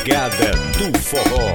Brigada do Forró.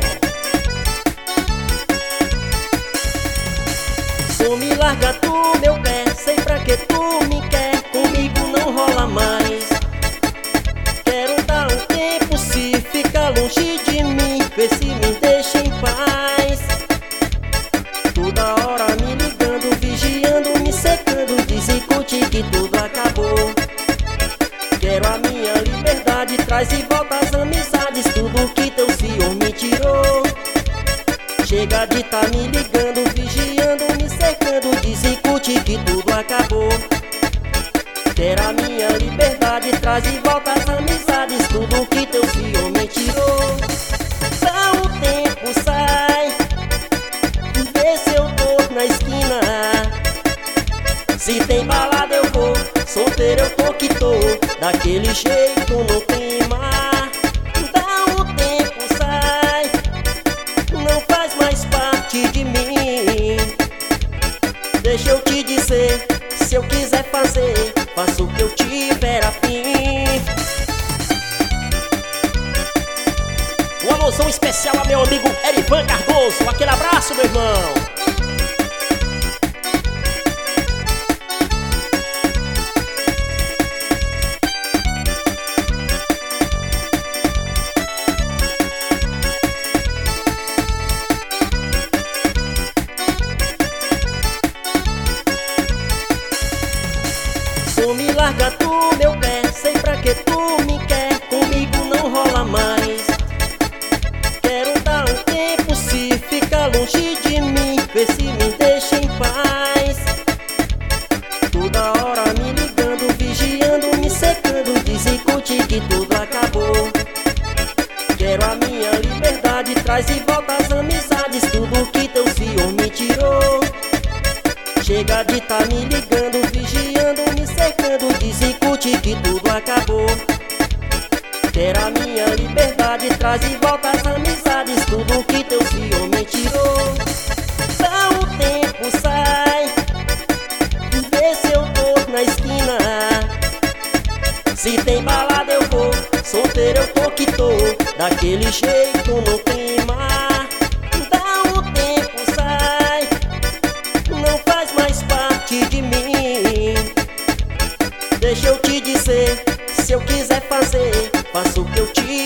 Sou me larga tu, meu pé, sei pra que tu me quer, comigo não rola mais. Quero dar um tempo, se ficar longe de mim, vê se me deixa em paz. Toda hora me ligando, vigiando, me secando, discute que tudo acabou. Quero a minha liberdade, traz e volta as amizades, tudo que teu senhor me tirou. Chega de tá me ligando, vigiando, me cercando, discute que tudo acabou. Quero a minha liberdade, traz e volta as amizades, tudo que teu senhor me tirou. Dá um tempo, sai, vê se eu tô na esquina. Se tem balada eu vou, solteiro eu tô que tô, daquele jeito não tem mar. Dá um tempo, sai, não faz mais parte de mim. Deixa eu te dizer, se eu quiser fazer, faço o que eu tiver a fim. Um alusão especial a meu amigo Erivan Cardoso. Aquele abraço, meu irmão. Sou me larga tu, meu pé, sei pra que tu me quer, comigo não rola mais. Quero dar um tempo, se ficar longe de mim, vê se me deixa em paz. Toda hora me ligando, vigiando, me secando, discute que tudo acabou. Quero a minha liberdade, traz e volta as amizades, tudo que teu senhor me tirou. Chega de tá me ligando, vigiando, me cercando, discute que tudo acabou. Quero a minha liberdade, traz e volta as amizades, tudo que teu senhor me tirou. Dá um tempo, sai, vê se eu tô na esquina. Se tem balada eu vou, solteiro eu tô que tô, daquele jeito não tem mar. Dá um tempo, sai, não faz mais parte de mim. Deixa eu te dizer, se eu quiser fazer, faço o que eu te